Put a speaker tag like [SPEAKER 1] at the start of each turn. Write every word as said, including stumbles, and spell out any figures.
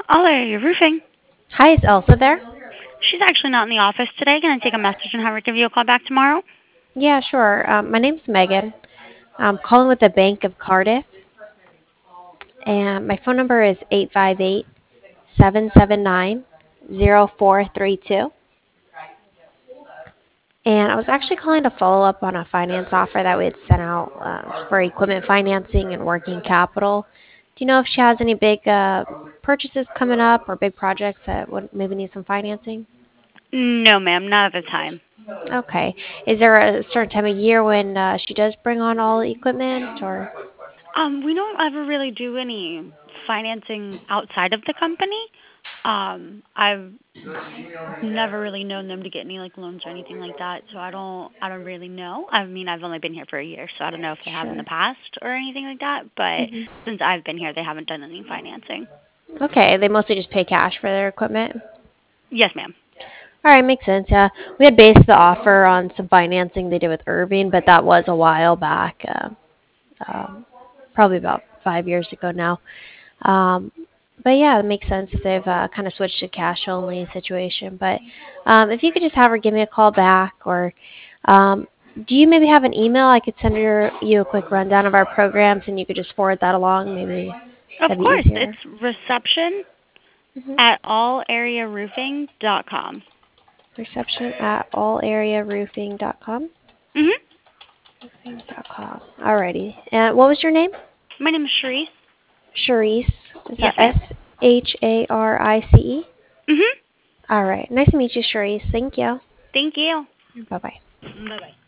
[SPEAKER 1] All area roofing.
[SPEAKER 2] Hi, is Elsa there?
[SPEAKER 1] She's actually not in the office today. Can I take a message and have her give you a call back tomorrow?
[SPEAKER 2] Yeah, sure. Um, my name's Megan. I'm calling with the Bank of Cardiff, and my phone number is eight five eight, seven seven nine, zero four three two. And I was actually calling to follow up on a finance offer that we had sent out uh, for equipment financing and working capital. Do you know if she has any big uh, purchases coming up or big projects that would maybe need some financing?
[SPEAKER 1] No, ma'am, not at the time.
[SPEAKER 2] Okay. Is there a certain time of year when uh, she does bring on all the equipment or?
[SPEAKER 1] Um, we don't ever really do any financing outside of the company. Um, I've never really known them to get any like loans or anything like that, so I don't I don't really know. I mean, I've only been here for a year, so I don't know if they have in the
[SPEAKER 2] Sure.
[SPEAKER 1] past or anything like that, but
[SPEAKER 2] hmm
[SPEAKER 1] since I've been here, they haven't done any financing.
[SPEAKER 2] Okay, they mostly just pay cash for their equipment.
[SPEAKER 1] Yes, ma'am.
[SPEAKER 2] All right, makes sense. Yeah, we had based the offer on some financing they did with Irving, but that was a while back, uh, um, probably about five years ago now. Um, but yeah, it makes sense if they've uh, kind of switched to cash only situation. But um, if you could just have her give me a call back, or um, do you maybe have an email I could send her you a quick rundown of our programs, and you could just forward that along? Maybe
[SPEAKER 1] Of
[SPEAKER 2] that'd be
[SPEAKER 1] course,
[SPEAKER 2] easier.
[SPEAKER 1] it's reception
[SPEAKER 2] hmm
[SPEAKER 1] at all area roofing dot com.
[SPEAKER 2] Reception at allarearoofing dot com.
[SPEAKER 1] Mhm.
[SPEAKER 2] Roofing dot com. Alrighty. And what was your name?
[SPEAKER 1] My name is Sharice.
[SPEAKER 2] Charisse. Is
[SPEAKER 1] Yes,
[SPEAKER 2] that
[SPEAKER 1] ma'am.
[SPEAKER 2] S H A R I C E?
[SPEAKER 1] Mhm.
[SPEAKER 2] All right. Nice to meet you, Charisse. Thank you.
[SPEAKER 1] Thank you.
[SPEAKER 2] Bye bye.
[SPEAKER 1] Bye bye.